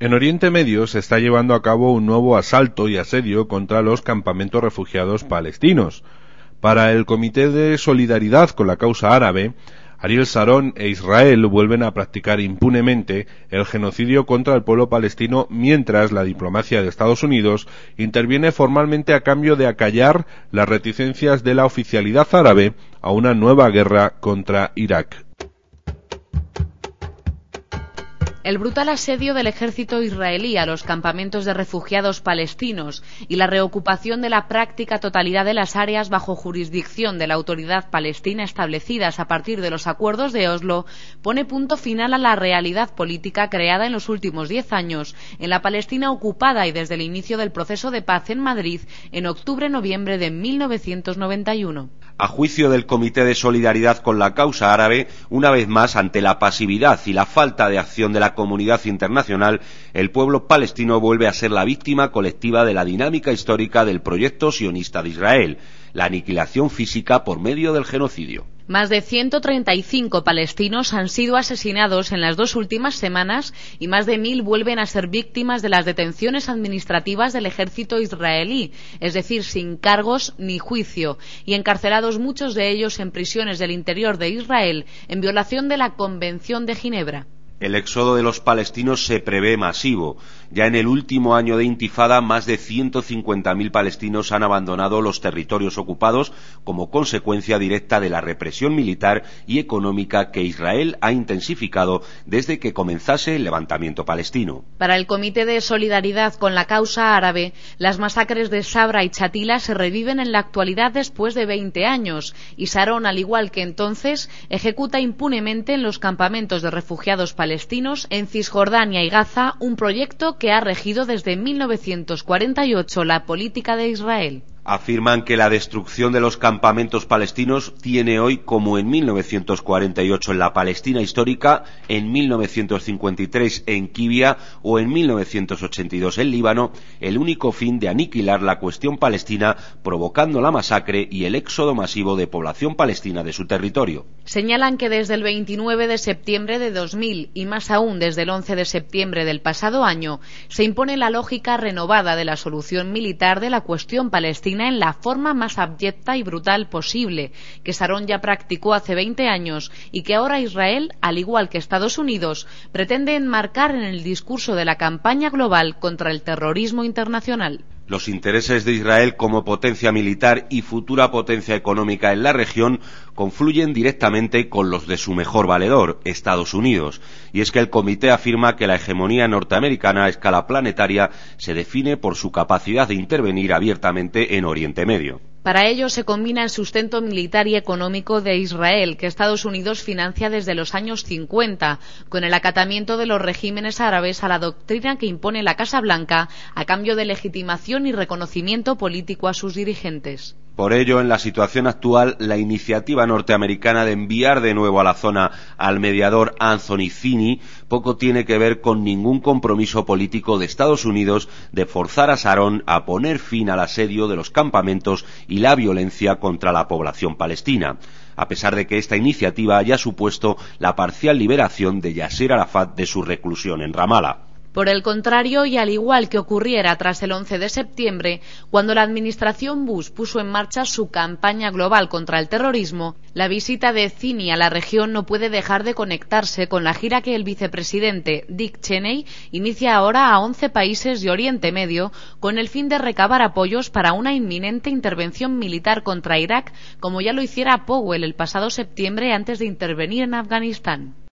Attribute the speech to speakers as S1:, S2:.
S1: En Oriente Medio se está llevando a cabo un nuevo asalto y asedio contra los campamentos refugiados palestinos. Para el Comité de Solidaridad con la Causa Árabe, Ariel Sharon e Israel vuelven a practicar impunemente el genocidio contra el pueblo palestino, mientras la diplomacia de Estados Unidos interviene formalmente a cambio de acallar las reticencias de la oficialidad árabe a una nueva guerra contra Irak.
S2: El brutal asedio del ejército israelí a los campamentos de refugiados palestinos y la reocupación de la práctica totalidad de las áreas bajo jurisdicción de la autoridad palestina establecidas a partir de los acuerdos de Oslo pone punto final a la realidad política creada en los últimos 10 años en la Palestina ocupada y desde el inicio del proceso de paz en Madrid en octubre-noviembre de 1991.
S3: A juicio del Comité de Solidaridad con la Causa Árabe, una vez más, ante la pasividad y la falta de acción de la comunidad internacional, el pueblo palestino vuelve a ser la víctima colectiva de la dinámica histórica del proyecto sionista de Israel, la aniquilación física por medio del genocidio.
S2: Más de 135 palestinos han sido asesinados en las 2 últimas semanas y más de 1000 vuelven a ser víctimas de las detenciones administrativas del ejército israelí, es decir, sin cargos ni juicio, y encarcelados muchos de ellos en prisiones del interior de Israel en violación de la Convención de Ginebra.
S3: El éxodo de los palestinos se prevé masivo. Ya en el último año de intifada, más de 150.000 palestinos han abandonado los territorios ocupados como consecuencia directa de la represión militar y económica que Israel ha intensificado desde que comenzase el levantamiento palestino.
S2: Para el Comité de Solidaridad con la Causa Árabe, las masacres de Sabra y Chatila se reviven en la actualidad después de 20 años, y Sharon, al igual que entonces, ejecuta impunemente en los campamentos de refugiados palestinos en Cisjordania y Gaza un proyecto que ha regido desde 1948 la política de Israel.
S3: Afirman que la destrucción de los campamentos palestinos tiene hoy, como en 1948 en la Palestina histórica, en 1953 en Kibia o en 1982 en Líbano, el único fin de aniquilar la cuestión palestina, provocando la masacre y el éxodo masivo de población palestina de su territorio.
S2: Señalan que desde el 29 de septiembre de 2000 y más aún desde el 11 de septiembre del pasado año, se impone la lógica renovada de la solución militar de la cuestión palestina en la forma más abyecta y brutal posible, que Sharon ya practicó hace 20 años y que ahora Israel, al igual que Estados Unidos, pretende enmarcar en el discurso de la campaña global contra el terrorismo internacional.
S3: Los intereses de Israel como potencia militar y futura potencia económica en la región confluyen directamente con los de su mejor valedor, Estados Unidos. Y es que el comité afirma que la hegemonía norteamericana a escala planetaria se define por su capacidad de intervenir abiertamente en Oriente Medio.
S2: Para ello se combina el sustento militar y económico de Israel, que Estados Unidos financia desde los años 50, con el acatamiento de los regímenes árabes a la doctrina que impone la Casa Blanca a cambio de legitimación y reconocimiento político a sus dirigentes.
S3: Por ello, en la situación actual, la iniciativa norteamericana de enviar de nuevo a la zona al mediador Anthony Zinni poco tiene que ver con ningún compromiso político de Estados Unidos de forzar a Sharon a poner fin al asedio de los campamentos y la violencia contra la población palestina, a pesar de que esta iniciativa haya supuesto la parcial liberación de Yasser Arafat de su reclusión en Ramala.
S2: Por el contrario, y al igual que ocurriera tras el 11 de septiembre, cuando la administración Bush puso en marcha su campaña global contra el terrorismo, la visita de Zinni a la región no puede dejar de conectarse con la gira que el vicepresidente Dick Cheney inicia ahora a 11 países de Oriente Medio con el fin de recabar apoyos para una inminente intervención militar contra Irak, como ya lo hiciera Powell el pasado septiembre antes de intervenir en Afganistán.